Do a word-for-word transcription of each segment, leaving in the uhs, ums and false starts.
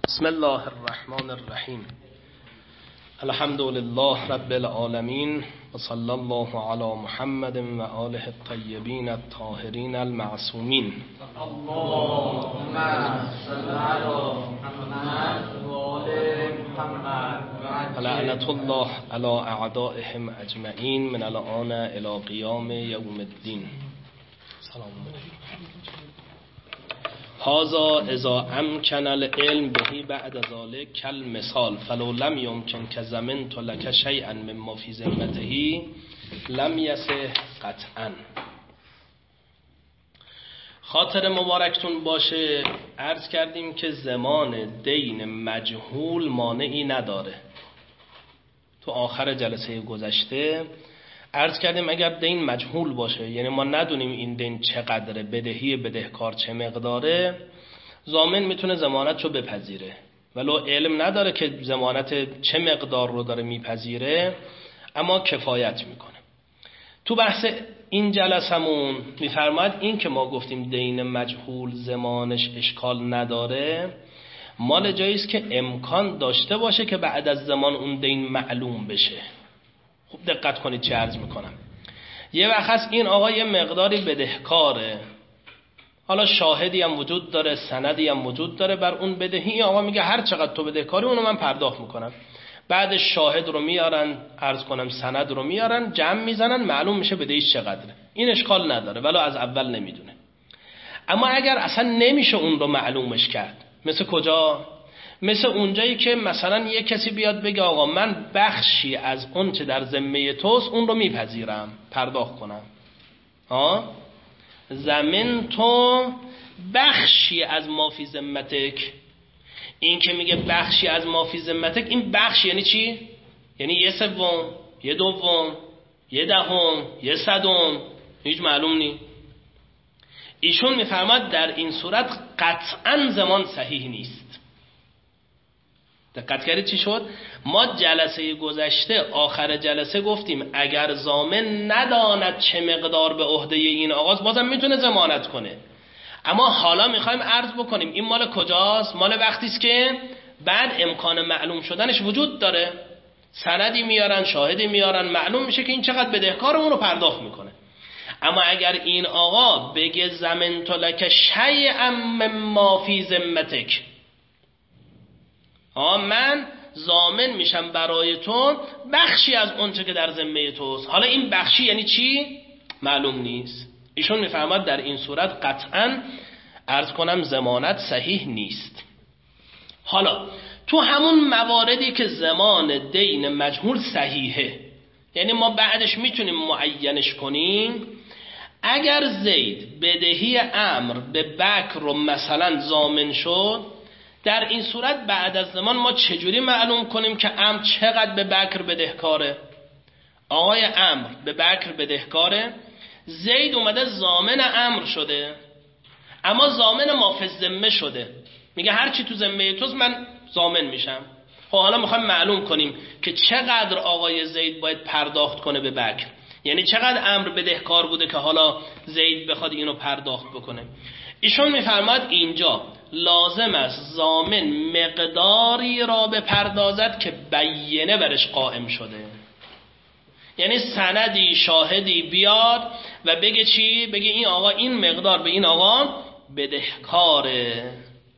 بسم الله الرحمن الرحیم. الحمد لله رب العالمین و صلی الله علی محمد و آله الطیبین الطاهرین المعصومین. اللهم صل علی محمد و آل محمد. لعنت الله علی اعدائهم اجمعین من الآن الی قیام یوم الدین. سلام علیکم. هذا اذا امکن العلم بهی بعد ذلك کالمثال فلو لم یمکن که ضمنت لک شیئا مما فی ذمته لم یصح قطعا. خاطر مبارکتون باشه، عرض کردیم که زمان دین مجهول مانعی نداره. تو آخر جلسه گذشته عرض کردیم اگر دین مجهول باشه، یعنی ما ندونیم این دین چقدره، بدهی بدهکار چه مقداره، ضامن میتونه ضمانت رو بپذیره، ولو علم نداره که ضمانت چه مقدار رو داره میپذیره، اما کفایت میکنه. تو بحث این جلسمون میفرماید این که ما گفتیم دین مجهول زمانش اشکال نداره، مال جاییست که امکان داشته باشه که بعد از زمان اون دین معلوم بشه. خوب دقت کنید چه عرض میکنم. یه وقت هست این آقا یه مقداری بدهکاره، حالا شاهدی هم وجود داره، سندی هم وجود داره بر اون بدهی. این آقا میگه هر چقدر تو بدهکاری اونو من پرداخت میکنم. بعد شاهد رو میارن، عرض کنم سند رو میارن، جمع میزنن، معلوم میشه بدهیش چقدره. این اشکال نداره ولو از اول نمیدونه. اما اگر اصلا نمیشه اون رو معلومش کرد، مثل کجا؟ مثل اونجایی که مثلا یه کسی بیاد بگه آقا من بخشی از اون چه در ذمه توست اون رو میپذیرم پرداخت کنم. ها؟ زمین تو بخشی از ما فی ذمتک. این که میگه بخشی از ما فی ذمتک، این بخش یعنی چی؟ یعنی یه سوم، یه دوم، یه دهم، یه صدم، هیچ معلوم نی. ایشون میفرماد در این صورت قطعا زمان صحیح نیست. دقت کردید چی شد؟ ما جلسه گذشته آخر جلسه گفتیم اگر ضامن نداند چه مقدار به عهده این آقاست بازم میتونه ضمانت کنه. اما حالا میخوایم عرض بکنیم این مال کجاست؟ مال وقتی است که بعد امکان معلوم شدنش وجود داره، سندی میارن، شاهدی میارن، معلوم میشه که این چقدر بدهکار اون رو پرداخت میکنه. اما اگر این آقا بگه ضمنت لک شیئا مما فی ذمتک، آه من ضامن میشم برای تو بخشی از اون چه که در ذمه توست، حالا این بخشی یعنی چی؟ معلوم نیست. ایشون میفرماد در این صورت قطعا عرض کنم ضمانت صحیح نیست. حالا تو همون مواردی که زمان دین مجهول صحیحه، یعنی ما بعدش میتونیم معینش کنیم، اگر زید بدهی امر به بکر رو مثلا ضامن شد، در این صورت بعد از زمان ما چجوری معلوم کنیم که امر چقدر به بکر بدهکاره؟ آقای امر به بکر بدهکاره، زید اومده ضامن امر شده، اما ضامن ما فی الذمه شده، میگه هر چی تو ذمه توست من ضامن میشم. خب حالا میخوایم معلوم کنیم که چقدر آقای زید باید پرداخت کنه به بکر، یعنی چقدر امر بدهکار بوده که حالا زید بخواد اینو پرداخت بکنه. ایشون میفرماد اینجا لازم است ضامن مقداری را بپردازد که بیینه برش قائم شده، یعنی سندی شاهدی بیاد و بگه چی؟ بگه این آقا این مقدار به این آقا بدهکاره.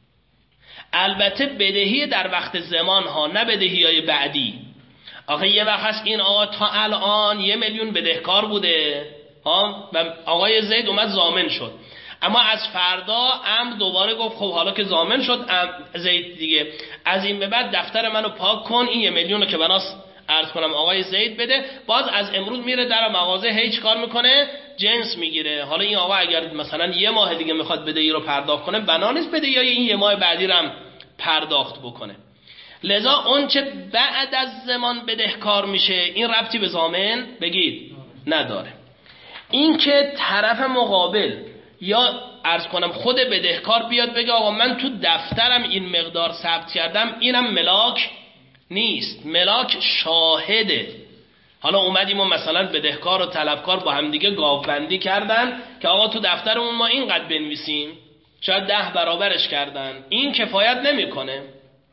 البته بدهی در وقت زمان ها، نه بدهی های بعدی. آخه یه وقت هست این آقا تا الان یه میلیون بدهکار بوده ها و آقای زید اومد ضامن شد، اما از فردا امر دوباره گفت خب حالا که ضامن شد زید دیگه، از این به بعد دفتر منو پاک کن، این یه میلیون رو که بناس عرض کنم آقای زید بده. باز از امروز میره در مغازه هیچ کار میکنه، جنس میگیره. حالا این آقا اگر مثلا یه ماه دیگه میخواد بدهی رو پرداخت کنه، بنا نیست بدهی این یه ماه بعدی رو هم پرداخت بکنه. لذا اون چه بعد از زمان بدهکار میشه این ربطی به ضامن بگید نداره. این که طرف مقابل یا عرض کنم خود بدهکار بیاد بگه آقا من تو دفترم این مقدار ثبت کردم، اینم ملاک نیست، ملاک شاهده. حالا اومدیم و مثلا بدهکار و طلبکار با همدیگه گاوبندی کردن که آقا تو دفترمون ما اینقدر بنویسیم، شاید ده برابرش کردن، این کفایت نمیکنه.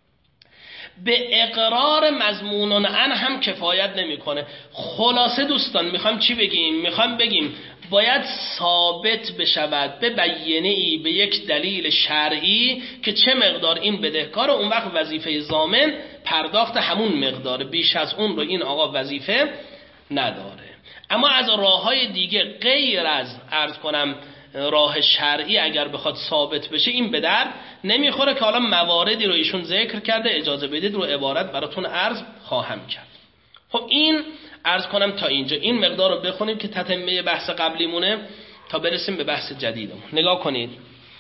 به اقرار مضمون ان هم کفایت نمیکنه. خلاصه دوستان میخوام چی بگیم؟ میخوام بگیم باید ثابت بشود به بیانه‌ای، به یک دلیل شرعی که چه مقدار این بدهکار، اون وقت وظیفه ضامن پرداخت همون مقدار، بیش از اون رو این آقا وظیفه نداره. اما از راه‌های دیگه غیر از عرض کنم راه شرعی اگر بخواد ثابت بشه این به در نمیخوره که حالا مواردی رو ایشون ذکر کرده، اجازه بدید رو عبارت براتون عرض خواهم کرد. خب این عرض کنم تا اینجا این مقدار رو بخونیم که تتمه بحث قبلی مونه تا برسیم به بحث جدیدمون. نگاه کنید.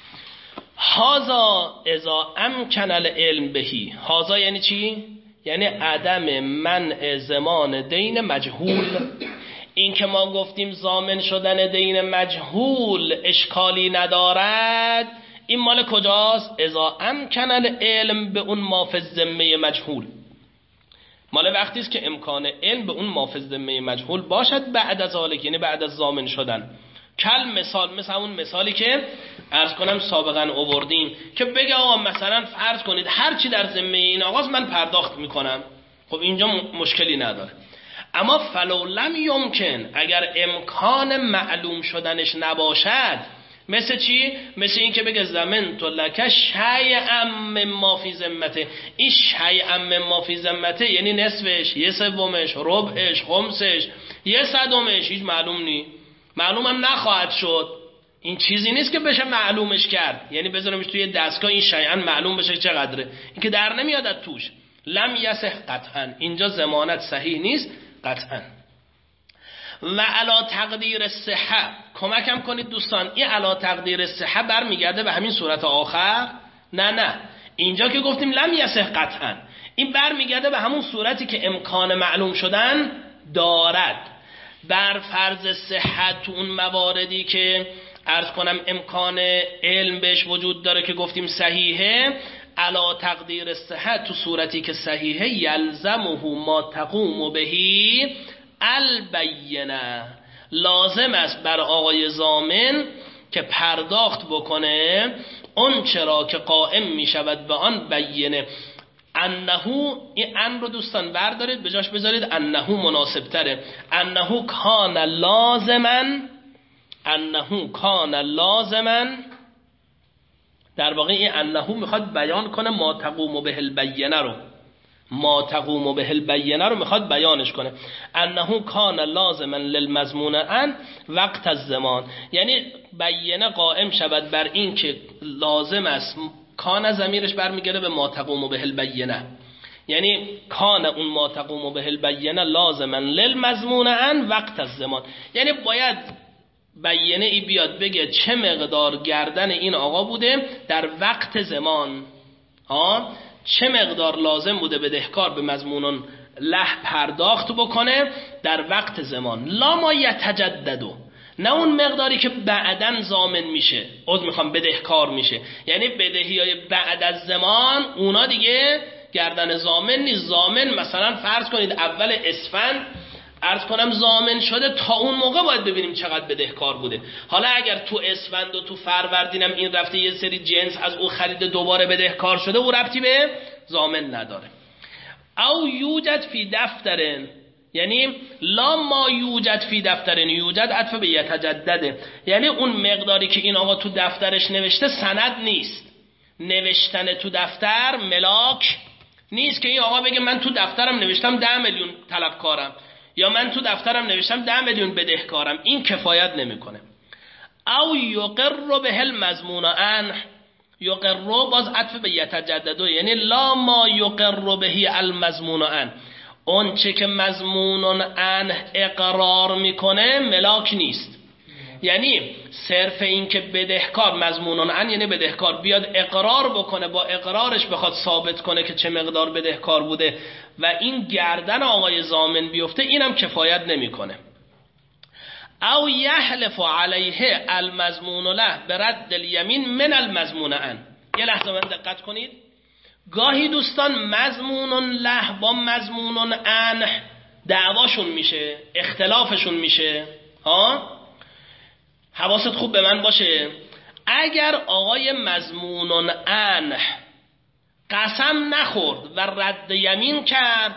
هازا اذا امکن العلم بهی. هازا یعنی چی؟ یعنی عدم منع زمان دین مجهول. این که ما گفتیم ضامن شدن دین مجهول اشکالی ندارد، این مال کجاست؟ اذا امکن العلم به اون ما فی الذمه مجهول. مال وقتی است که امکان علم به اون ما فی الذمه مجهول باشد بعد از ذالک، یعنی بعد از ضامن شدن. کل مثال، مثل اون مثالی که عرض کنم سابقا آوردیم که بگه آقا مثلا فرض کنید هر چی در ذمه این آقاست من پرداخت میکنم. خب اینجا مشکلی نداره. اما فلو لم یمکن، اگر امکان معلوم شدنش نباشد، مثل چی؟ مثل این که بگه زمن تو لکه شیئا مما فی ذمته. این شیئا مما فی ذمته یعنی نصفش، یه سومش، ربعش، خمسش، یه صدمش، هیچ معلوم نی، معلوم هم نخواهد شد. این چیزی نیست که بشه معلومش کرد، یعنی بذارمش توی دستگاه این شیئا معلوم بشه چقدره، این که در نمیاد از توش. لم یصح قطعا، اینجا ضمانت صحیح نیست قطعا. و علا تقدیر صحه، کمکم کنید دوستان، این علا تقدیر صحه برمیگرده به همین صورت آخر؟ نه نه، اینجا که گفتیم لم یصح قطعا، این برمیگرده به همون صورتی که امکان معلوم شدن دارد. بر فرض صحت تو اون مواردی که عرض کنم امکان علم بهش وجود داره که گفتیم صحیحه، علا تقدیر صحت تو صورتی که صحیحه، یلزمه ما تقوم بهی البینه، لازم است بر آقای ضامن که پرداخت بکنه اون چرا که قائم می شود به آن بینه. انه، این ان رو دوستان بردارید به جاش بذارید انه مناسب تره. انه کان لازمن، انه کان لازمن، در واقع این انه میخواد بیان کنه ما تقوم به البینه رو، ما تقوم به البینه رو میخواد بیانش کنه. انه کان لازما للمضمون ان وقت الزمان، یعنی بینه قائم شود بر این که لازم است. کان ضمیرش برمیگره به ما تقوم به البینه، یعنی کان اون ما تقوم به البینه لازما للمضمون ان وقت الزمان، یعنی باید بینه ای بیاد بگه چه مقدار گردن این آقا بوده در وقت زمان، ها چه مقدار لازم بوده بدهکار به مضمون له پرداخت بکنه در وقت زمان. لا ما یتجددو، نه اون مقداری که بعدن ضامن میشه، عذر میخوام بدهکار میشه، یعنی بدهی های بعد از زمان اونا دیگه گردن ضامن نیست. ضامن مثلا فرض کنید اول اسفند عرض کنم ضامن شده، تا اون موقع باید ببینیم چقدر بدهکار بوده. حالا اگر تو اسفند و تو فروردینم این رفته یه سری جنس از او خرید دوباره بدهکار شده، او ربطی به ضامن نداره. او یوجد فی دفترن، یعنی لا ما یوجد فی دفترن، یوجد عطف به یتجدده، یعنی اون مقداری که این آقا تو دفترش نوشته سند نیست. نوشتن تو دفتر ملاک نیست که این آقا بگه من تو دفترم نوشتم ده میلیون طلبکارم، یا من تو دفترم نوشتم ده میلیون بدهکارم، این کفایت نمیکنه. او یقر به المضمون عنه، یقر باز عطف به یتجدد، یعنی لا ما یقر به المضمون عنه، اون چه که مضمون عنه اقرار میکنه ملاک نیست. یعنی صرف این که بدهکار مضمون عنه یعنی بدهکار بیاد اقرار بکنه، با اقرارش بخواد ثابت کنه که چه مقدار بدهکار بوده و این گردن آقای ضامن بیفته، اینم کفایت نمیکنه. او یحلف علیه المضمون له برد الیمین من المضمون عنه. یه لحظه من دقت کنید، گاهی دوستان مضمون له با مضمون عنه دعواشون میشه، اختلافشون میشه. ها حواست خوب به من باشه، اگر آقای مضمون عنه قسم نخورد و رد یمین کرد،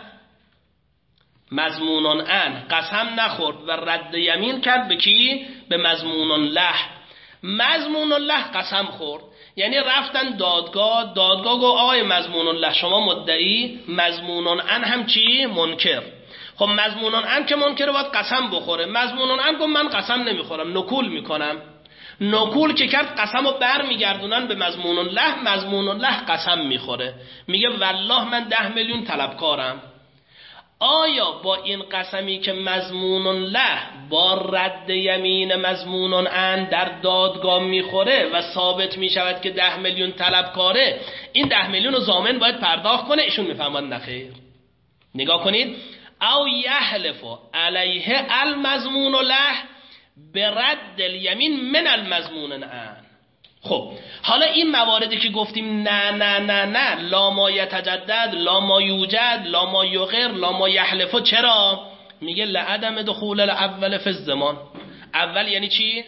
مضمون ان قسم نخورد و رد یمین کرد به کی؟ به مضمون له. مضمون له قسم خورد، یعنی رفتن دادگاه، دادگاه گفت آقای مضمون له شما مدعی، مضمون ان هم چی؟ منکر. خب مضمون ان که منکر باید قسم بخوره، مضمون ان گفت من قسم نمیخورم، نکول میکنم. نکول که کرد قسم رو بر میگردونن به مضمون له، مضمون له قسم میخوره، میگه والله من ده میلیون طلبکارم. آیا با این قسمی که مضمون له با رد یمین مضمون ان در دادگاه میخوره و ثابت میشود که ده میلیون طلبکاره، این ده میلیون رو ضامن باید پرداخت کنه؟ ایشون میفهمن نخیر. نگاه کنید، او یحلف علیه المضمون له برد الیمین من المضمون ان. خب حالا این مواردی که گفتیم نه نه نه نه لا ما یتجدد، لا ما یوجد، لا ما یغیر، لا ما یحلف، چرا؟ میگه لعدم دخول الاول فی الزمان. اول یعنی چی؟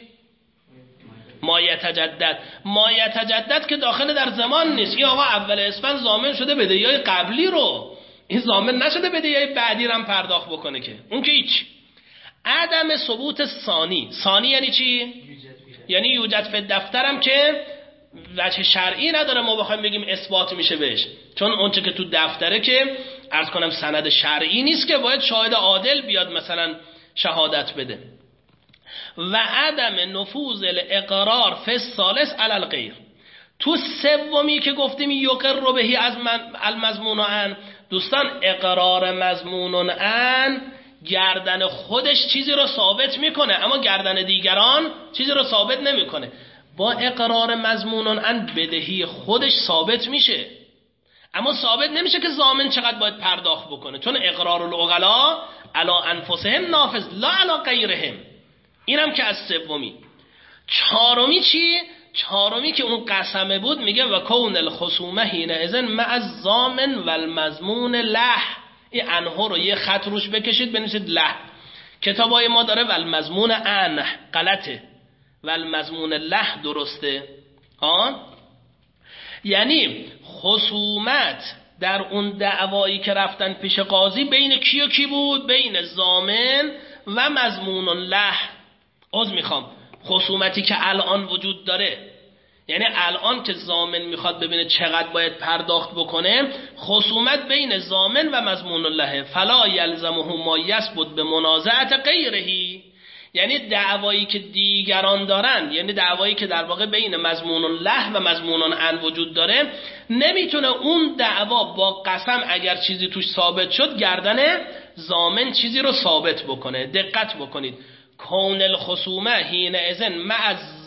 ما یتجدد. ما یتجدد که داخل در زمان نیست. این آقا اول اسفند ضامن شده بدهیای قبلی رو، این ضامن نشده بدهیای بعدی رو هم پرداخت بکنه که اون که هیچ. عدم ثبوت ثانی. ثانی یعنی چی؟ یعنی یوجد فی دفترم که وجه شرعی نداره ما بخوایم بگیم اثبات میشه بهش، چون اونچه که تو دفتره که عرض کنم سند شرعی نیست که باید شاهد عادل بیاد مثلا شهادت بده. و عدم نفوذ الاقرار فی الثالث علی الغیر. تو سومی که گفتیم یقر بهی از المضمون ان، دوستان اقرار مضمون ان گردن خودش چیزی رو ثابت میکنه اما گردن دیگران چیزی رو ثابت نمیکنه. با اقرار مضمون ان بدهی خودش ثابت میشه اما ثابت نمیشه که ضامن چقدر باید پرداخت بکنه، چون اقرار العقلا علی انفسهم نافذ لا علی غیرهم. اینم که از سومی. چهارمی چی؟ چهارمی که اون قسمه بود، میگه و کون الخصومه حینئذ مع الضامن و المضمون له. این انها رو یه خط روش بکشید بنویسید له. کتابای ما داره و المضمون ان غلطه و المضمون له درسته. آن یعنی خصومت در اون دعوایی که رفتن پیش قاضی بین کی و کی بود؟ بین ضامن و مضمون له. عذر میخوام، خصومتی که الان وجود داره، یعنی الان که ضامن میخواد ببینه چقدر باید پرداخت بکنه، خصومت بین ضامن و مضمون الله. فلا یلزمه ما یثبت به منازعت غیرهی. یعنی دعوایی که دیگران دارن، یعنی دعوایی که در واقع بین مضمون الله و مضمون ان وجود داره، نمیتونه اون دعوا با قسم اگر چیزی توش ثابت شد گردن ضامن چیزی رو ثابت بکنه. دقت بکنید، کون الخصومه حینئذ مع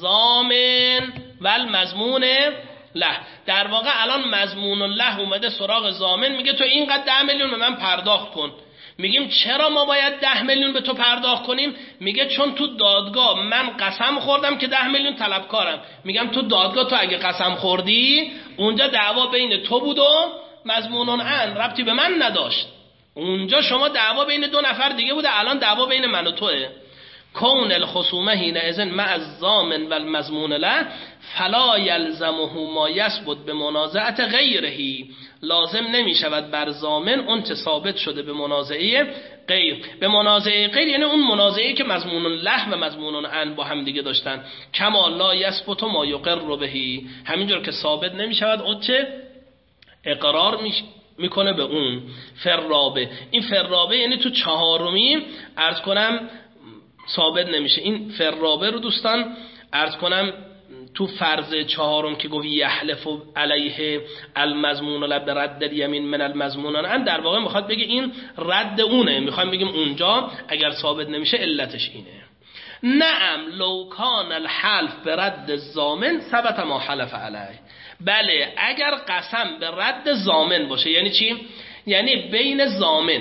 الضامن و المضمون له. در واقع الان مضمون له اومده سراغ ضامن، میگه تو اینقدر ده میلیون به من پرداخت کن. میگیم چرا ما باید ده میلیون به تو پرداخت کنیم؟ میگه چون تو دادگاه من قسم خوردم که ده میلیون طلبکارم. میگم تو دادگاه تو اگه قسم خوردی اونجا دعوا بین تو بود و مضمون ان، ربطی به من نداشت. اونجا شما دعوا بین دو نفر دیگه بوده، الان دعوا بین من و توئه. کون الخصومه حینئذ مع الضامن و المضمون له فلا یلزمه ما یثبت به منازعت غیرهی. لازم نمی شود بر ضامن اون چه ثابت شده به منازعه غیر. به منازعه غیر یعنی اون منازعه که مضمون له و مضمون ان با هم دیگه داشتن. کما لا یثبت ما یقر بهی، همینجور که ثابت نمی شود اون چه اقرار می میکنه به اون. فرابه، این فرابه یعنی تو چهارمی عرض کنم ثابت نمیشه. این فرابه رو دوستان عرض کنم تو فرض چهارم که گفت یحلف علیه المضمون له برد الیمین من المضمون ان، در واقع میخواد بگه این رد اونه. میخوایم بگیم اونجا اگر ثابت نمیشه علتش اینه. نعم لو کان الحلف برد الضامن ثبت ما حلف علیه. بله اگر قسم به رد ضامن باشه، یعنی چی؟ یعنی بین ضامن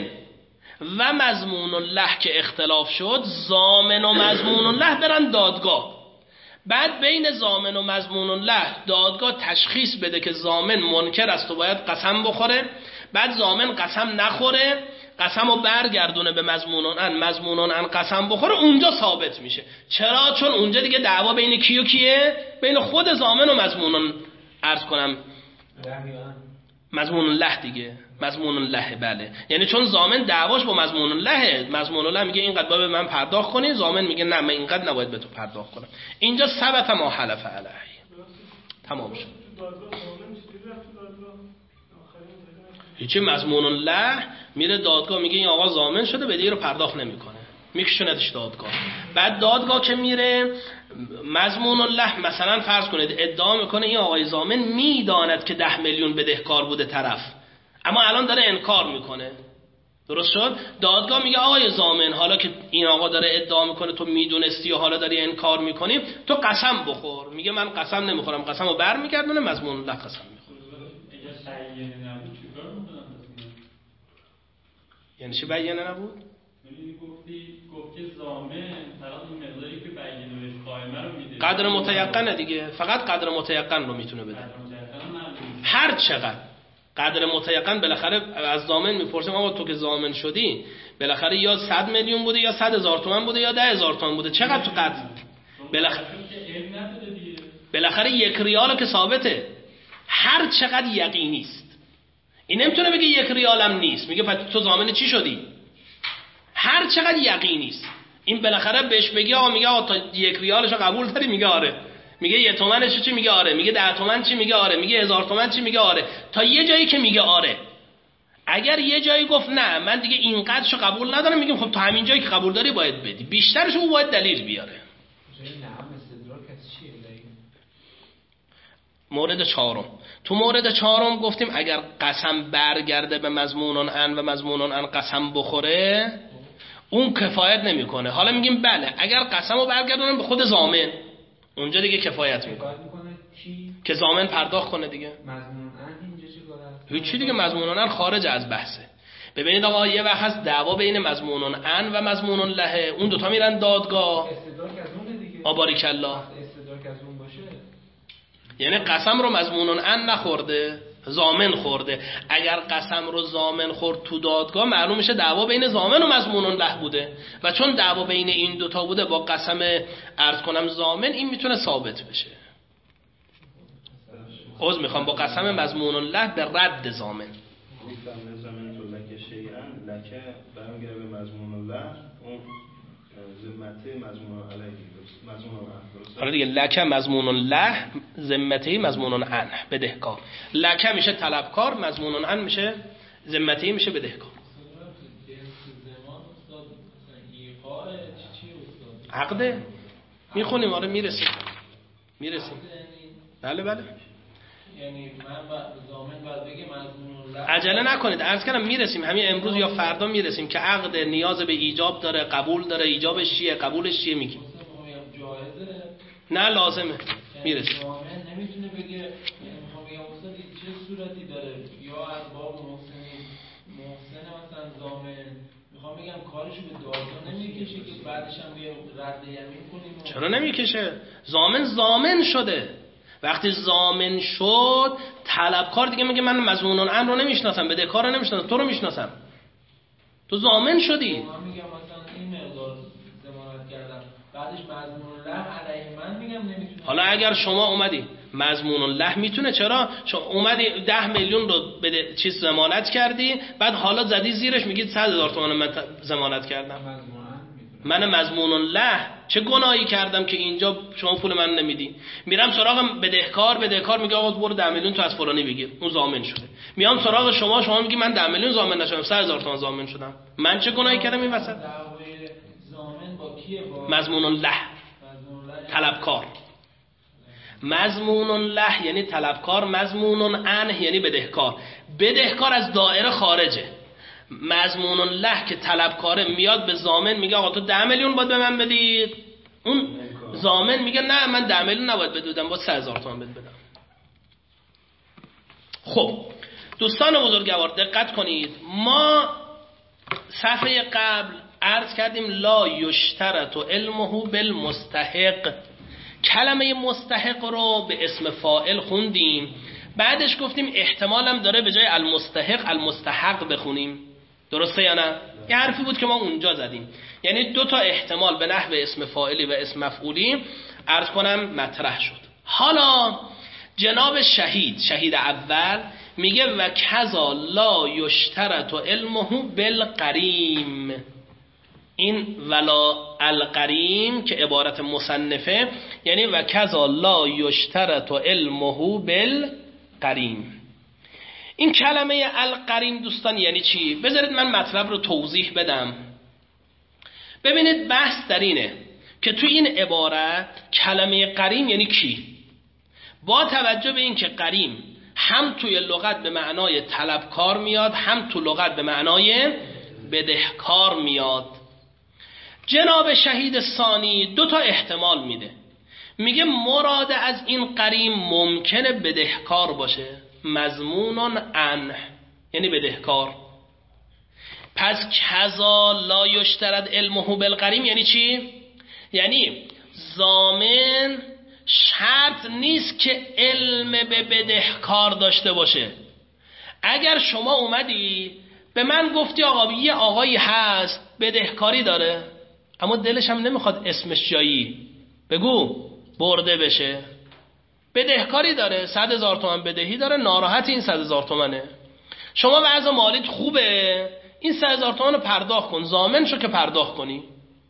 و مضمون الله که اختلاف شد، ضامن و مضمون الله برن دادگاه، بعد بین ضامن و مضمون الله دادگاه تشخیص بده که ضامن منکر است و باید قسم بخوره، بعد ضامن قسم نخوره، قسم رو برگردونه به مضمون ان، مضمون ان قسم بخوره، اونجا ثابت میشه. چرا؟ چون اونجا دیگه دعوا بین کی و کیه؟ بین خود ضامن و مضمون. عرض کنم مضمون الله دیگه، مضمون الله. بله، یعنی چون ضامن دعواش با مضمون الله، مضمون الله میگه اینقدر باید به من پرداخت کنی، ضامن میگه نه من اینقدر نباید به تو پرداخت کنم. اینجا ثبت ما حلف علیه. تمام شد. هیچی، مضمون الله میره دادگاه میگه این آقا ضامن شده بدهی رو پرداخت نمیکنه، میکشوندش دادگاه. بعد دادگاه که میره مضمون الله مثلا فرض کنید ادعا میکنه این آقای ضامن میداند که ده میلیون بدهکار بوده طرف، اما الان داره انکار میکنه. درست شد؟ دادگاه میگه آقای ضامن حالا که این آقا داره ادعا میکنه تو میدونستی و حالا داری انکار میکنی، تو قسم بخور. میگه من قسم نمیخورم، قسمو برمیگردونه، مضمون الله قسم میخوره. یعنی چی بیانه نبود؟ یعنی گفتی گفت که ضامن فقط اون مقداری که بیانه بهش قائمه رو میده، قدر متیقنه دیگه، فقط قدر متیقن رو میتونه بده. هر چقدر قدر متیقن بالاخره از ضامن میپرسیم آقا تو که ضامن شدی بالاخره یا صد میلیون بوده یا صد هزار تومان بوده یا ده هزار تومان بوده، چقدر تو قدر بالاخره بالاخره یک ریالو که ثابته، هر چقدر یقینی است. این نمیتونه بگه یک ریالم نیست، میگه پس تو ضامن چی شدی؟ هر چقدر یقینی است. این بالاخره بهش بگی آقا، میگه آقا تا یک ریالشو قبول داری؟ میگه آره. میگه یک تومنش چی؟ میگه آره. میگه ده تومن چی؟ میگه آره. میگه هزار تومن چی؟ میگه آره. تا یه جایی که میگه آره. اگر یه جایی گفت نه من دیگه اینقدرشو قبول ندارم، میگیم خب تا همین جایی که قبول داری باید بدی، بیشترش او باید دلیل بیاره. مورد چهارم، تو مورد چهارم گفتیم اگر قسم برگرده به مضمون ان و مضمون ان قسم بخوره اون کفایت نمیکنه. حالا میگیم بله اگر قسمو برگردونن به خود ضامن اونجا دیگه کفایت میکنه که ضامن پرداخت کنه دیگه. مضمون ان اینجا چی کاره؟ هیچی دیگه، مضمون ان خارج از بحثه. ببینید آقا یه وقت هست دعوا بین مضمون ان و مضمون له، اون دوتا میرن دادگاه. استدراک از اون دیگه. آباریک الله. استدراک از اون باشه. یعنی قسم رو مضمون ان نخورده، ضامن خورده. اگر قسم رو ضامن خورد تو دادگاه معلوم میشه دعوا بین ضامن و مضمون له بوده و چون دعوا بین این دوتا بوده با قسم عرض کنم ضامن این میتونه ثابت بشه. عذر میخوام، با قسم مضمون له به رد ضامن. گفتم زمین تو لکه شیئن، لکه برمیگره به مضمون له، اون ذمته مضمون علیه، مضمون علیه. حالا دیگه لکه مضمون له، ذمته مضمون عن، بدهکار. لکه میشه طلبکار، مضمون عن میشه ذمته میشه بدهکار. عقده میخونیم، آره میرسیم میرسیم بله بله. یعنی من با ضامن باید بگه مضمون له. عجله نکنید، عرض کردم میرسیم، همین امروز یا فردا میرسیم که عقد نیاز به ایجاب داره، قبول داره، ایجابش چیه، قبولش چیه میگیم. جایزه نه لازمه، میرسیم. ضامن نمیتونه بگه میخوام بگم استاد چه صورتی داره، یا از باب محسنی محسن مثلا ضامن میخوام بگم کارشو به دادگاه نمیکشه که بعدش هم بیا رد یمین کنیم. چرا نمیکشه؟ ضامن ضامن شده. وقتی ضامن شد طلبکار دیگه میگه من مضمون الامر رو نمیشناسم، بدهکار رو نمیشناسم، تو رو میشناسم. تو ضامن شدی. من میگم مثلا این مقدار ضمانت کردم، بعدش مضمون له علیه من میگم نمیتونه. حالا اگر شما اومدی مضمون له میتونه، چرا؟ شما اومدی ده میلیون رو بده چیز ضمانت کردی، بعد حالا زدی زیرش میگید صد هزار تومان من ضمانت کردم. من مضمون له چه گناهی کردم که اینجا شما پول من نمیدی؟ میرم سراغ بدهکار، بدهکار میگه آقا برو ده میلیون تو از فلانی بگیر، اون ضامن شده. میام سراغ شما، شما میگی من ده میلیون ضامن نشدم، صد هزار تومان ضامن شدم. من چه گناهی کردم این وسط؟ دعوای ضامن با کیه؟ با مضمون له، طلبکار. مضمون له یعنی طلبکار، مضمون عنه یعنی بدهکار. بدهکار از دایره خارجه. مضمون له که طلبکاره میاد به ضامن میگه آقا تو ده میلیون باید به من بدید، اون ضامن میگه نه من ده میلیون نباید بدم، باید سه هزار تومان بد بدم. خب دوستان بزرگوار دقت کنید، ما صفحه قبل عرض کردیم لا یشترط علمه بالمستحق. کلمه مستحق رو به اسم فاعل خوندیم، بعدش گفتیم احتمالم داره به جای المستحق المستحق بخونیم. درسته یا نه؟ یه حرفی بود که ما اونجا زدیم، یعنی دو تا احتمال به نحو اسم فاعلی و اسم مفعولی عرض کنم مطرح شد. حالا جناب شهید شهید اول میگه و کذا لا یشترط علمه بالقریم. این ولا القریم که عبارت مصنفه یعنی و کذا لا یشترط علمه بالقریم. این کلمه القریم دوستان یعنی چی؟ بذارید من مطلب رو توضیح بدم. ببینید بحث در اینه که تو این عبارت کلمه قریم یعنی کی؟ با توجه به این که قریم هم توی لغت به معنای طلبکار میاد، هم تو لغت به معنای بدهکار میاد. جناب شهید ثانی دو تا احتمال میده. میگه مراد از این قریم ممکنه بدهکار باشه، مضمون عنه یعنی بدهکار. پس کذا لا یشترط علمه بالقریم یعنی چی؟ یعنی ضامن شرط نیست که علم به بدهکار داشته باشه. اگر شما اومدی به من گفتی آقا یه آقایی هست بدهکاری داره اما دلش هم نمیخواد اسمش جایی بگو برده بشه، بدهکاری داره، صد هزار تومن بدهی داره، ناراحت این صد هزار تومنه، شما وضع مالیت خوبه این صد هزار تومن رو پرداخت کن، ضامن شو که پرداخت کنی.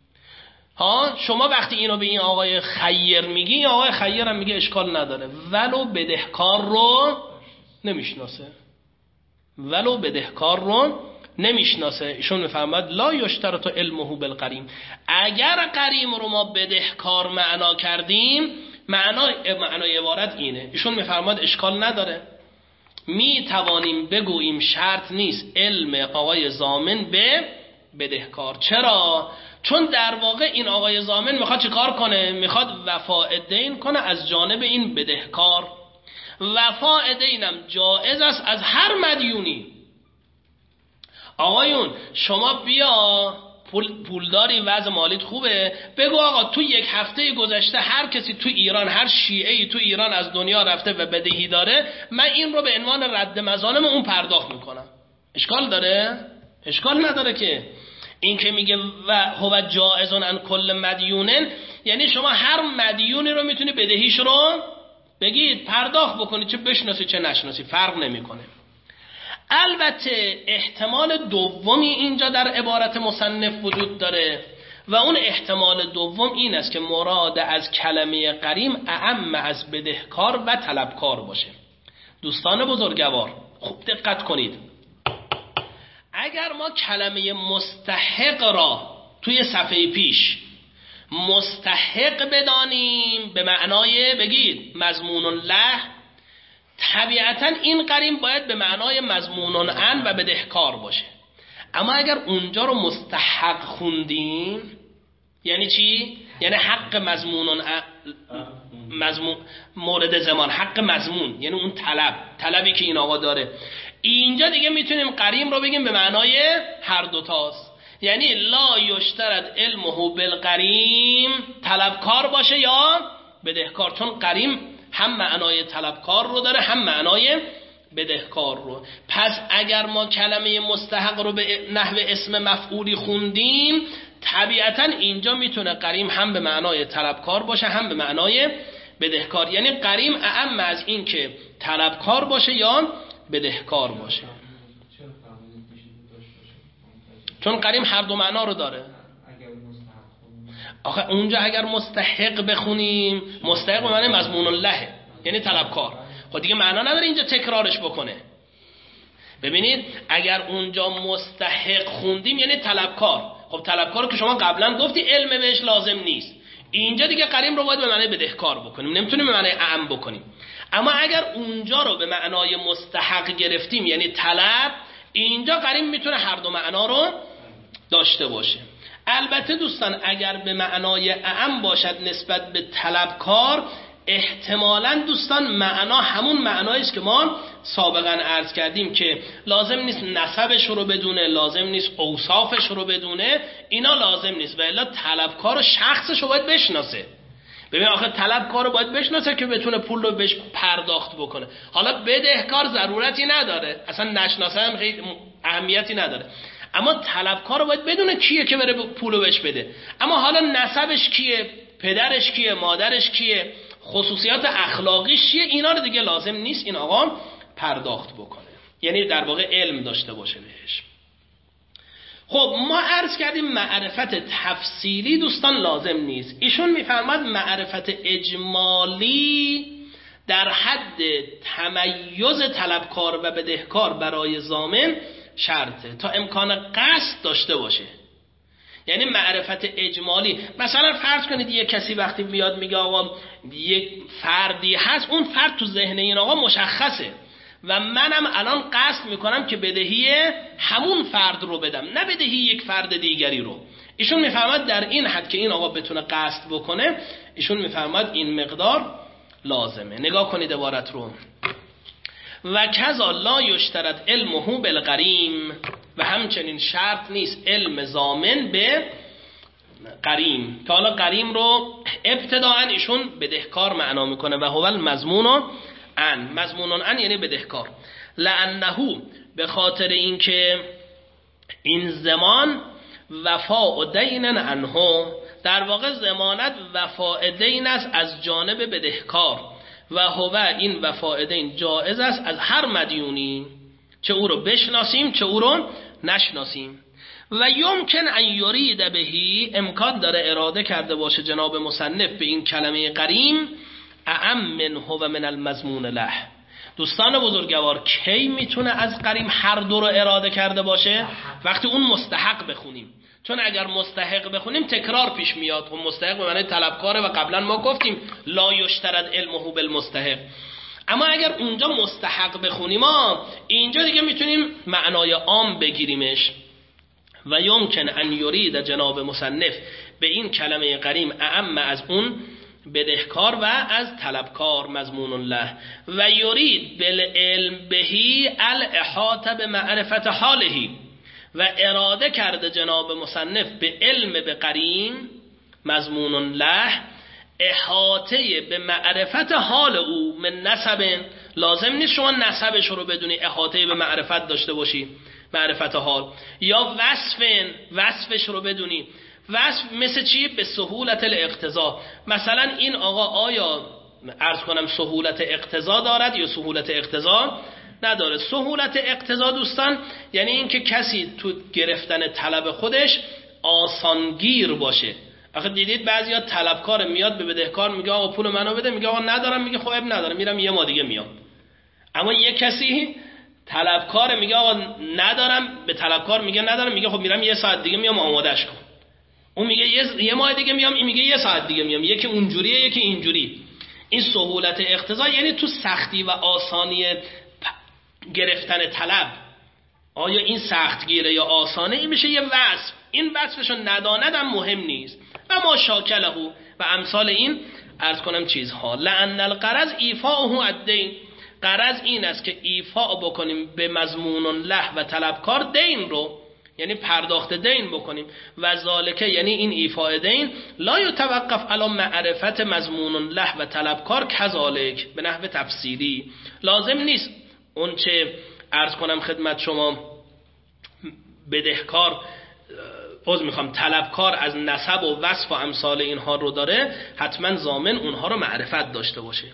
ها شما وقتی اینو به این آقای خیر میگی، این آقای خیر هم میگه اشکال نداره ولو بدهکار رو نمیشناسه، ولو بدهکار رو نمیشناسه. ایشون میفهمد لا یشترط علمه بالقریم. اگر قریم رو ما بدهکار معنا کردیم معنای معنای عبارت اینه. ایشون میفرماد اشکال نداره، می توانیم بگوییم شرط نیست علم آقای ضامن به بدهکار. چرا؟ چون در واقع این آقای ضامن میخواد چه کار کنه؟ میخواد وفاء دین کنه از جانب این بدهکار. وفاء دینم جایز است از هر مدیونی. آقایون شما بیا پول پولداری، وضع مالیت خوبه، بگو آقا تو یک هفته گذشته هر کسی تو ایران، هر شیعه‌ای تو ایران از دنیا رفته و بدهی داره، من این رو به عنوان رد مظالم اون پرداخت میکنم. اشکال داره؟ اشکال نداره. که این که میگه و هو جائزون عن کل مدیونن یعنی شما هر مدیونی رو میتونی بدهیش رو بگید پرداخت بکنی، چه بشناسی چه نشناسی فرق نمیکنه. البته احتمال دومی اینجا در عبارت مصنف وجود داره و اون احتمال دوم این است که مراد از کلمه قریم اعم از بدهکار و طلبکار باشه. دوستان بزرگوار خوب دقت کنید. اگر ما کلمه مستحق را توی صفحه پیش مستحق بدانیم به معنای بگید مضمون له، طبیعتا این قریم باید به معنای مضمون عن و بدهکار باشه. اما اگر اونجا رو مستحق خوندیم یعنی چی؟ یعنی حق مضمون مضمون مورد زمان، حق مضمون یعنی اون طلب طلبی که این آقا داره. اینجا دیگه میتونیم قریم رو بگیم به معنای هر دوتاست. یعنی لا یشترط علمه بالقریم طلبکار باشه یا بدهکار، چون قریم هم معنای طلبکار رو داره هم معنای بدهکار رو. پس اگر ما کلمه مستحق رو به نحو اسم مفعولی خوندیم طبیعتا اینجا میتونه قریم هم به معنای طلبکار باشه هم به معنای بدهکار. یعنی قریم اعم از این که طلبکار باشه یا بدهکار باشه، چون قریم هر دو معنا رو داره. آخه اونجا اگر مستحق بخونیم مستحق به معنی مضمون له یعنی طلبکار، خب دیگه معنا نداره اینجا تکرارش بکنه. ببینید اگر اونجا مستحق خوندیم یعنی طلبکار، خب طلبکار که شما قبلا گفتی علم بهش لازم نیست، اینجا دیگه قریم رو باید به معنی بدهکار بکنیم، نمیتونیم به معنی اعم بکنیم. اما اگر اونجا رو به معنای مستحق گرفتیم یعنی طلب، اینجا قریم میتونه هر دو معنا رو داشته باشه. البته دوستان اگر به معنای اعم باشد نسبت به طلبکار احتمالاً دوستان معنا همون معنایی است که ما سابقا عرض کردیم که لازم نیست نسبش رو بدونه، لازم نیست اوصافش رو بدونه، اینا لازم نیست و الا طلبکار و شخصش رو باید بشناسه. ببین آخه طلبکار رو باید بشناسه که بتونه پول رو بهش پرداخت بکنه. حالا بدهکار ضرورتی نداره، اصلا نشناسه هم خیلی اهمیتی نداره، اما طلبکار رو باید بدونه کیه که بره پولو بهش بده. اما حالا نسبش کیه، پدرش کیه، مادرش کیه، خصوصیات اخلاقیش چیه، اینا رو دیگه لازم نیست این آقا پرداخت بکنه، یعنی در واقع علم داشته باشه بهش. خب ما عرض کردیم معرفت تفصیلی دوستان لازم نیست. ایشون میفرماد معرفت اجمالی در حد تمیز طلبکار و بدهکار برای ضامن شرطه تا امکان قصد داشته باشه. یعنی معرفت اجمالی، مثلا فرض کنید یک کسی وقتی میاد میگه آقا یک فردی هست، اون فرد تو ذهن این آقا مشخصه و منم الان قصد میکنم که بدهی همون فرد رو بدم، نه بدهی یک فرد دیگری رو. ایشون میفرماد در این حد که این آقا بتونه قصد بکنه، ایشون میفرماد این مقدار لازمه. نگاه کنید عبارت رو. و کذا لا یشترط علمه بالغریم، و همچنین شرط نیست علم ضامن به غریم، که حالا غریم رو ابتداءً ایشون بدهکار معنا میکنه و هو المضمون ان، مضمون ان یعنی بدهکار. لانه به خاطر اینکه این زمان وفاء دین عنه، در واقع ضمانت وفاء دین است از جانب بدهکار، و هو این وفاء دین جایز است از هر مدیونی، چه او رو بشناسیم چه او رو نشناسیم. و یمکن ان یرید بهی، امکان داره اراده کرده باشه جناب مصنف به این کلمه غریم اعم منه و من المضمون له. دوستان بزرگوار کی میتونه از غریم هر دو رو اراده کرده باشه؟ وقتی اون مستحق بخونیم، چون اگر مستحق بخونیم تکرار پیش میاد. و مستحق به معنی طلبکاره و قبلا ما گفتیم لا یشترط علمه بالمستحق. اما اگر اونجا مستحق بخونیم ما اینجا دیگه میتونیم معنای عام بگیریمش. و یمکن ان یرید جناب مصنف به این کلمه غریم اعم از اون بدهکار و از طلبکار مضمون له، و یرید بالعلم بهی الاحاطه به معرفت حالهی، و اراده کرده جناب مصنف به علم به غریم مضمون له احاطه به معرفت حال او من نسب. لازم نیست شما نسبش رو بدونی، احاطه به معرفت داشته باشی، معرفت حال، یا وصف وصفش رو بدونی. وصف مثل چی؟ به سهولت الاقتضا. مثلا این آقا آیا عرض کنم سهولت اقتضا دارد یا سهولت اقتضا نداره؟ سهولت اقتضا دوستان یعنی این که کسی تو گرفتن طلب خودش آسانگیر باشه. آخه دیدید بعضیا طلبکار میاد به بدهکار میگه آقا پول منو بده، میگه آقا ندارم، میگه خب اب نداره میرم یه ما دیگه میام. اما یه کسی طلبکار میگه آقا ندارم، به طلبکار میگه ندارم، میگه خب میرم یه ساعت دیگه میام آمادهش کن. اون میگه یه, یه ماه دیگه میام، این میگه یه ساعت دیگه میام. یکی اونجوریه یکی اینجوری. این سهولت اقتضا یعنی تو سختی و آسانی گرفتن طلب، آیا این سختگیره یا آسانه، این میشه یه وصف. این وصفشو نداندم مهم نیست. و ما شاکله و امثال این عرض کنم چیزها. لأن الغرض ایفاؤه الدین، غرض این است که ایفاء بکنیم به مضمون له و طلبکار دین رو، یعنی پرداخت دین بکنیم. و ذالکه یعنی این ایفاء دین لا یتوقف علی معرفت مضمون له و طلبکار کذالک به نحو تفصیلی. لازم نیست اون چه عرض کنم خدمت شما بدهکار عذر میخوام طلبکار از نسب و وصف و امثال اینها رو داره حتما ضامن اونها رو معرفت داشته باشه.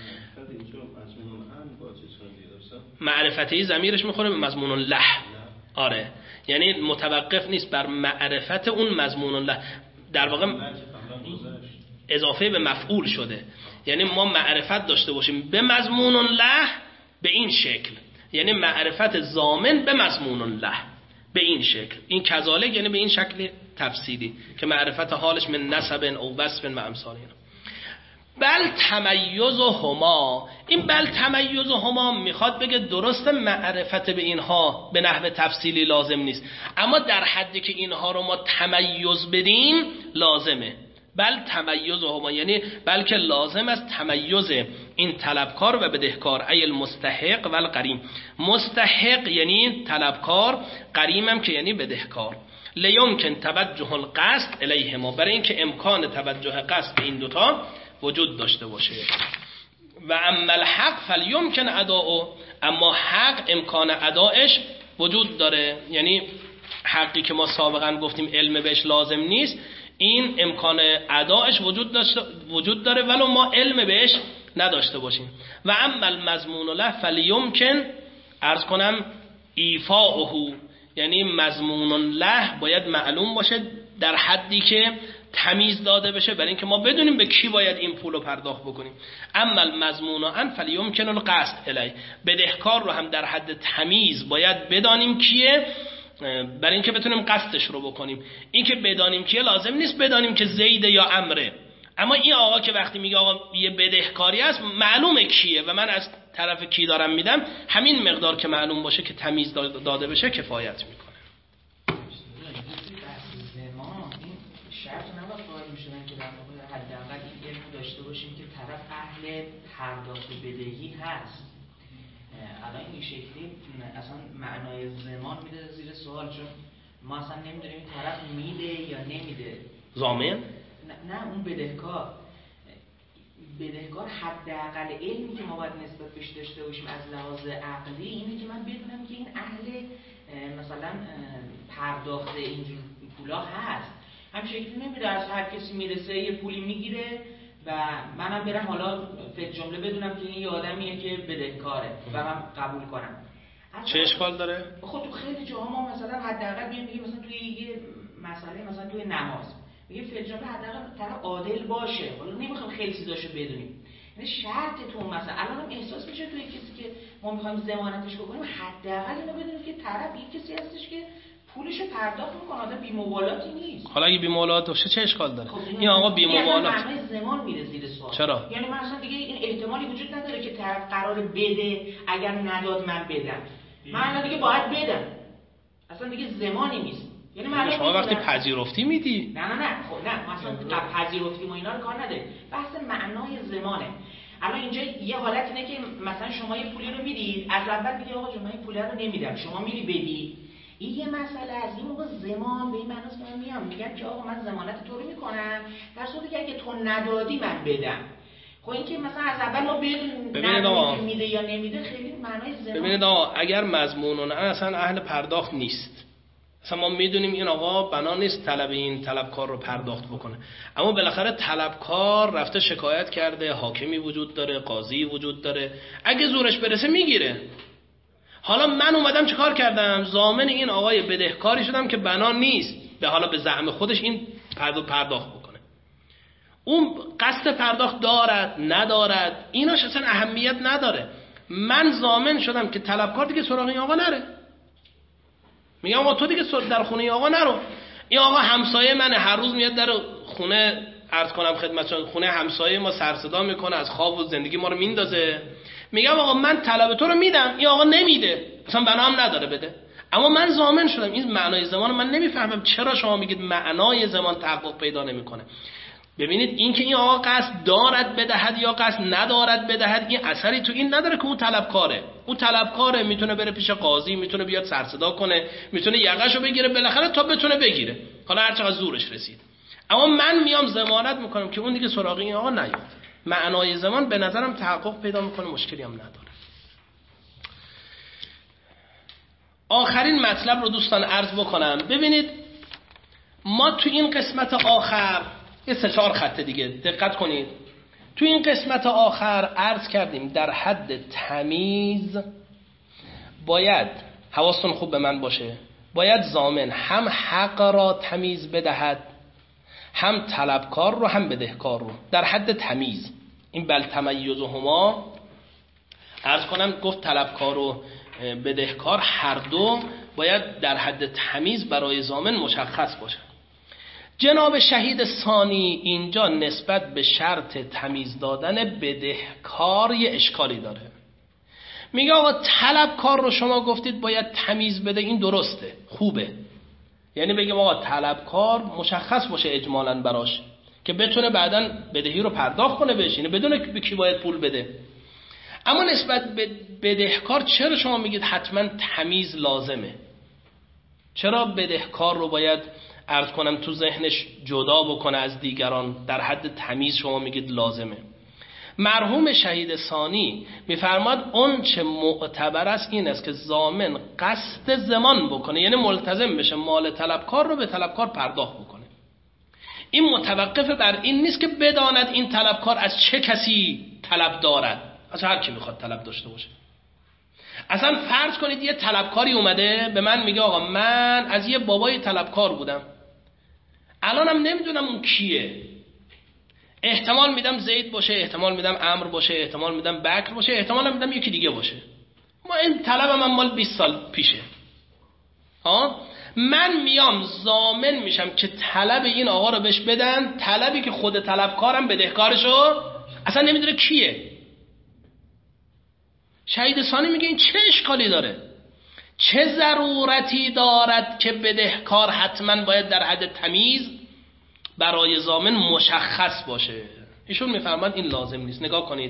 معرفتی ضمیرش میخوره به مضمون له. آره یعنی متوقف نیست بر معرفت اون مضمون له، در واقع اضافه به مفعول شده. یعنی ما معرفت داشته باشیم به مضمون له به این شکل، یعنی معرفت ضامن به مضمون له به این شکل. این کذالک یعنی به این شکل تفصیلی که معرفت حالش من نسب او وصف و امثال اینا. بل تمیز هما، این بل تمیز هما میخواد بگه درست معرفت به اینها به نحو تفصیلی لازم نیست، اما در حدی که اینها رو ما تمیز بدیم لازمه. بل تمیز هما یعنی بلکه لازم است تمیز این طلبکار و بدهکار، ای المستحق و الغریم. مستحق یعنی طلبکار، غریم هم که یعنی بدهکار. لیمکن توجه القصد الیهما، برای اینکه امکان توجه قصد به این دوتا وجود داشته باشه. و اما الحق فلیمکن اداؤه، اما حق امکان ادائش وجود داره. یعنی حقی که ما سابقا گفتیم علم بهش لازم نیست، این امکان ادائش وجود داشته وجود داره ولو ما علم بهش نداشته باشیم. و اما المضمون له فلیمکن عرض کنم ایفاؤه، یعنی مضمون له باید معلوم باشه در حدی که تمیز داده بشه برای اینکه ما بدونیم به کی باید این پول رو پرداخت بکنیم. اما المضمون ان فلیمکن القصد الیه، بدهکار رو هم در حد تمیز باید بدانیم کیه برای اینکه بتونیم قصدش رو بکنیم. این که بدانیم کیه لازم نیست بدانیم که زید یا عمره، اما این آقا که وقتی میگه آقا یه بدهکاری است معلومه کیه و من از طرف کی دارم میدم، همین مقدار که معلوم باشه که تمیز داده بشه کفایت میکنه. شرط نباید قائل میشدن که در واقع حداقل این علم داشته باشیم که طرف اهل پرداخت بدهی هست. الان این شکلی اصلا معنای زمان میده زیر سوال، چون ما اصلا نمیدونیم این طرف میده یا نمیده. ضامن؟ نه, نه اون بدهکار بدهکار حداقل علمی که ما باید نسبت بهش داشته باشیم از لحاظ عقلی اینه که من بدونم که این اهل مثلا پرداخت اینجور پولا هست. هم شکلی نمیده از هر کسی میرسه یه پولی میگیره و منم برم حالا فکر جمله بدونم که این یه آدمیه که بدهکاره و من قبول کنم. چه اشکال داره؟ خب تو خیلی جاها ما مثلا حداقل میگیم مثلا توی یه مسئله مثلا توی نماز میگه فکر جمله حداقل طرف عادل باشه، حالا نمیخوام خیلی چیزاشو بدونیم. یعنی شرط تو مثلا الانم احساس میشه توی کسی که ما میخوایم ضمانتش بکنیم حداقل اینو بدونیم که طرف یه کسی هستش که پولشو پرداخت میکنه، آدم بی‌مبالاتی نیست. حالا اگه بی‌مبالات باشه چه اشکال داره؟ خب این آقا بی‌مبالات معنی زمان میره زیر سوال. چرا؟ یعنی من اصلا دیگه این احتمالی وجود نداره که طرف قراره بده اگر نداد من بدم. من الان دیگه باید بدم. اصلا دیگه زمانی نیست. یعنی من شما وقتی پذیرفتی میدی؟ نه نه نه خب نه مثلا پذیرفتیم و اینا رو کار نداره. بحث معنای زمانه. الان اینجا یه حالت اینه که مثلا شما یه پولی رو میدید، از اول میگی آقا جون من این پول رو نمیدم، شما میری بدی. این یه مسئله از این موقع زمان به این معناست که من میام میگم که آقا من ضمانت تو رو میکنم در صورتی که اگه تو ندادی من بدم. خب این که مثلا از اول ما بدون میده یا نمیده خیلی معنای زمان. ببینید آقا اگر مضمونون اصلا اهل پرداخت نیست، اصلا ما میدونیم این آقا بنا نیست طلب این طلبکار رو پرداخت بکنه، اما بالاخره طلبکار رفته شکایت کرده، حاکمی وجود داره، قاضی وجود داره، اگه زورش برسه میگیره. حالا من اومدم چه کار کردم؟ ضامن این آقای بدهکاری شدم که بنا نیست به حالا به زعم خودش این پرداخت بکنه. اون قصد پرداخت دارد ندارد ایناش اصلا اهمیت نداره. من ضامن شدم که طلبکار دیگه سراغ این آقا نره. میگم آقا تو دیگه در خونه این آقا نرو. این آقا همسایه منه، هر روز میاد در خونه عرض کنم خدمتتون خونه همسایه ما سر صدا میکنه، از خواب و زندگی ما رو میندازه. میگم آقا من طلب تو رو میدم، این آقا نمیده، اصلا بنا هم نداره بده، اما من ضامن شدم. این معنای زمان من نمیفهمم چرا شما میگید معنای زمان تحقق پیدا نمیکنه. ببینید این که این آقا قصد دارد بدهد یا قصد ندارد بدهد این اثری تو این نداره که اون طلبکاره. اون طلبکاره میتونه بره پیش قاضی، میتونه بیاد سر صدا کنه، میتونه یقهشو بگیره بالاخره تا بتونه بگیره، حالا هر چقدر زورش رسید. اما من میام ضمانت میکنم که اون دیگه سراغ این آقا نیاد. معنای زمان به نظرم تحقق پیدا میکنه، مشکلی هم نداره. آخرین مطلب رو دوستان عرض بکنم. ببینید ما تو این قسمت آخر یه سه چهار خط دیگه دقت کنید. تو این قسمت آخر عرض کردیم در حد تمیز باید حواستون خوب به من باشه، باید ضامن هم حق را تمیز بدهد، هم طلبکار رو هم بدهکار رو در حد تمیز. این بل تمیزهما عرض کنم گفت طلبکار و بدهکار هر دو باید در حد تمیز برای ضامن مشخص باشه. جناب شهید ثانی اینجا نسبت به شرط تمیز دادن بدهکار یه اشکالی داره. میگه آقا طلبکار رو شما گفتید باید تمیز بده، این درسته خوبه، یعنی بگیم آقا طلبکار مشخص باشه اجمالاً براش که بتونه بعداً بدهی رو پرداخت کنه بهش، اینه بدونه که به کی باید پول بده. اما نسبت به بدهکار چرا شما میگید حتما تمیز لازمه؟ چرا بدهکار رو باید عرض کنم تو ذهنش جدا بکنه از دیگران در حد تمیز شما میگید لازمه؟ مرحوم شهید ثانی میفرماد اون چه معتبر است این است که ضامن قصد زمان بکنه، یعنی ملتزم بشه مال طلبکار رو به طلبکار پرداخت بکنه. این متوقف بر این نیست که بداند این طلبکار از چه کسی طلب دارد. اصلا هر کی میخواد طلب داشته باشه. اصلا فرض کنید یه طلبکاری اومده به من میگه آقا من از یه بابای طلبکار بودم، الانم نمیدونم اون کیه، احتمال میدم زید باشه، احتمال میدم عمرو باشه، احتمال میدم بکر باشه، احتمال میدم یکی دیگه باشه. ما این طلبم من مال بیست سال پیشه. ها من میام ضامن میشم که طلب این آقا رو بهش بدن، طلبی که خود طلبکارم بدهکارشو اصلا نمیدونه کیه. شهید ثانی میگه این چه اشکالی داره؟ چه ضرورتی دارد که بدهکار حتما باید در حد تمیز برای ضامن مشخص باشه؟ ایشون میفرماد این لازم نیست. نگاه کنید.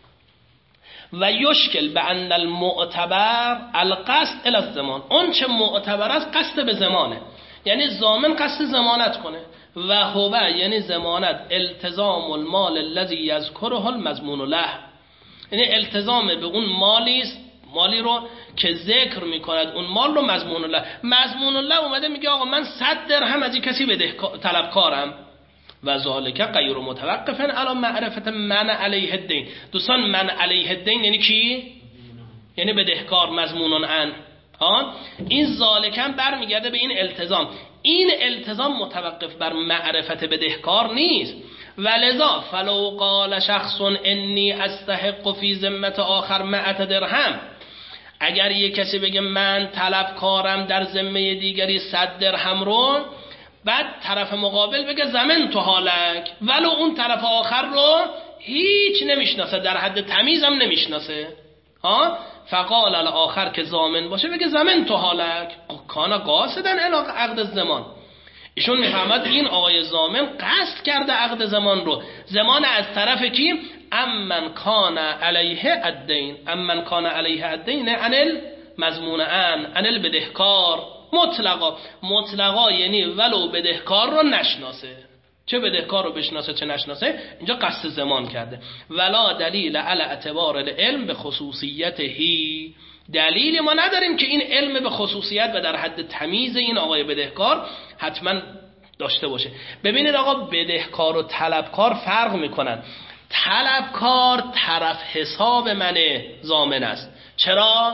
و یشکل به ان المعتبر القصد الی الزمان، اون چه معتبر است قصد به زمانه، یعنی ضامن قصد ضمانت کنه. و هو یعنی ضمانت التزام المال الذی یذکره المضمون له، یعنی التزام به اون مالی است، مالی رو که ذکر میکند اون مال رو مضمون له. مضمون له اومده میگه آقا من صد درهم از این کسی بده طلبکارم، و ذالک غیر متوقفا علی معرفت من علیه الدین. دوستان من علیه الدین یعنی کی؟ یعنی بدهکار مضمون عن. ها این ذالک هم برمیگرده به این التزام. این التزام متوقف بر معرفت بدهکار نیست. ولذا فلو قال شخص انی استحق فی ذمت آخر مئة درهم، اگر یک کسی بگه من طلبکارم در ذمه دیگری صد درهم رو، بعد طرف مقابل بگه زمن تو حالک، ولو اون طرف آخر رو هیچ نمیشناسه، در حد تمیزم نمیشناسه، ها فقال الاخر که ضامن باشه بگه زمن تو حالک کانا قاصدن الی عقد الزمان. ایشون میفهمد این آقای ضامن قصد کرده عقد زمان رو. زمان از طرف کی؟ امن کان علیه الدین، امن کان علیه الدین انل مضمون ان انل بدهکار مطلقا. مطلقا یعنی ولو بدهکار رو نشناسه، چه بدهکار رو بشناسه چه نشناسه، اینجا قصد زمان کرده. ولا دلیل علی اعتبار العلم به خصوصیتهی، دلیلی ما نداریم که این علم به خصوصیت و در حد تمیز این آقای بدهکار حتما داشته باشه. ببینید آقا بدهکار و طلبکار فرق میکنن. طلبکار طرف حساب من ضامن است. چرا؟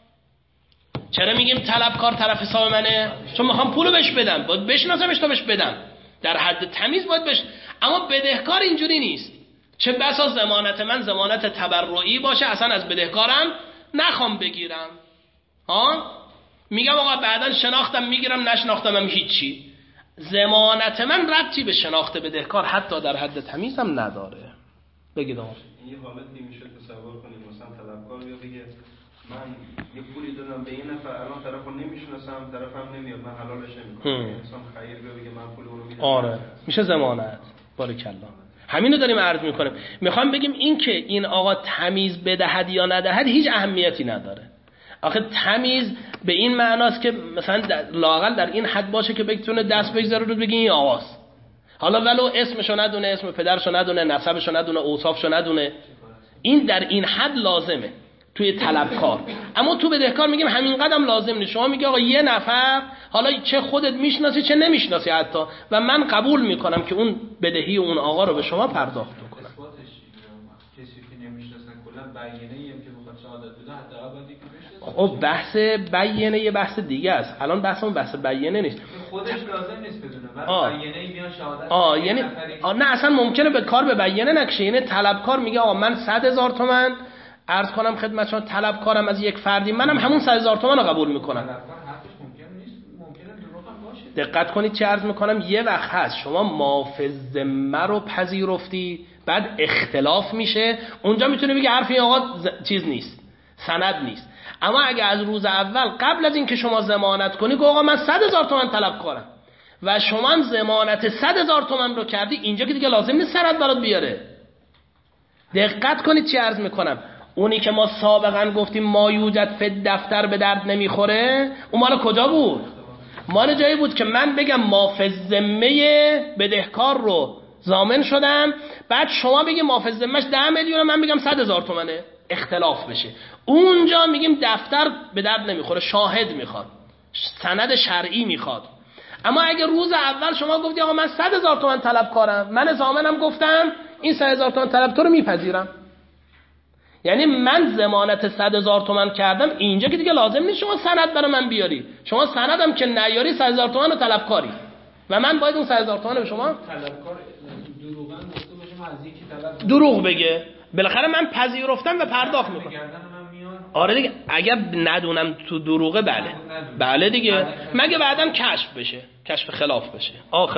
چرا میگیم طلبکار طرف حساب منه؟ چون میخوام پولو بهش بدم، باید بشناسمش تا بهش بدم، در حد تمیز باید بش. اما بدهکار اینجوری نیست. چه بسا ضمانت من ضمانت تبرعی باشه، اصلا از بدهکارم نخوام بگیرم. ها میگم آقا بعداً شناختم میگیرم، نشناختم هم هیچی. ضمانت من ربطی به شناخت بدهکار حتی در حد تمیزم نداره. بگید آقا این حالتی میشه تصور کنید مثلا طلبکار یا بگه من یه پولی دادم به این نفر، الان طرفو نمیشناسم، طرفم نمیاد، من حلالش نمیکنم. انسان خیر بیا بگه من پول رو میدم. آره میشه ضمانت. بارکالله. همینو داریم عرض میکنیم. میخوام بگیم این که این آقا تمیز بدهد یا ندهد هیچ اهمیتی نداره. آخه تمیز به این معناست که مثلا لااقل در این حد باشه که بتونه دست بگذاره رو بگی این آقاست. حالا ولو اسمشو ندونه، اسم پدرشو ندونه، نسبشو ندونه، اوصافشو ندونه، این در این حد لازمه توی طلبکار. اما تو بدهکار میگیم همین قدم لازم نیست. شما میگی آقا یه نفر، حالا چه خودت میشناسی چه نمیشناسی حتی، و من قبول میکنم که اون بدهی اون آقا رو به شما پرداخت کنم. کسی که نمیشناسن کلا بیانیه‌ای هم که بخواد شهادت بده حداقل باید یکی بشناسه. خب بحث بیانیه یه بحث دیگه است. الان بحثمون بحث بیانیه نیست. خودش لازم نیست بدونه. بعد بیانیه‌ای میان شهادت. آه یعنی آه نه اصلا ممکنه به کار به بیانیه نکشه. یعنی طلبکار میگه آقا من صد هزار تومان عرض کنم خدمت شما، طلبکارم از یک فردی، منم همون صد هزار تومان رو قبول میکنم. دقت کنید چه عرض میکنم. یه وقت هست شما مافذمه رو پذیرفتی، بعد اختلاف میشه، اونجا میتونه بگه حرف این آقا ز... چیز نیست، سند نیست. اما اگه از روز اول قبل از اینکه شما ضمانت کنی که آقا من صد هزار تومان طلبکارم و شما هم ضمانت صد هزار تومان رو کردی، اینجا که دیگه لازم نیست سند برات بیاره. دقت کنید چه عرض میکنم. اونی که ما سابقا گفتیم ما یوجد فی دفتر به درد نمیخوره، اون مال کجا بود؟ مال جایی بود که من بگم مافی الذمه بدهکار رو ضامن شدم، بعد شما بگی مافی الذمه‌اش ده میلیون، من بگم صد هزار تومنه، اختلاف بشه. اونجا میگیم دفتر به درد نمیخوره، شاهد میخواد، سند شرعی میخواد. اما اگه روز اول شما گفتی آقا من صد هزار تومان طلبکارم، من ضامنم گفتم این صد هزار تومان طلب تو رو میپذیرم، یعنی من ضمانت صد هزار تومان کردم، اینجا که دیگه لازم نیست شما سند برای من بیاری، شما سندم که نیاری صد هزار تومان رو طلبکاری و من باید اون صد هزار تومان به شما طلبکار دروغن گفته باشه از یکی طلب دروغ بگه، بالاخره من پذیرفتم و پرداخت میکنم. آره دیگه اگر ندونم تو دروغه بله بله دیگه، مگه بعدم کشف بشه، کشف خلاف بشه. آخر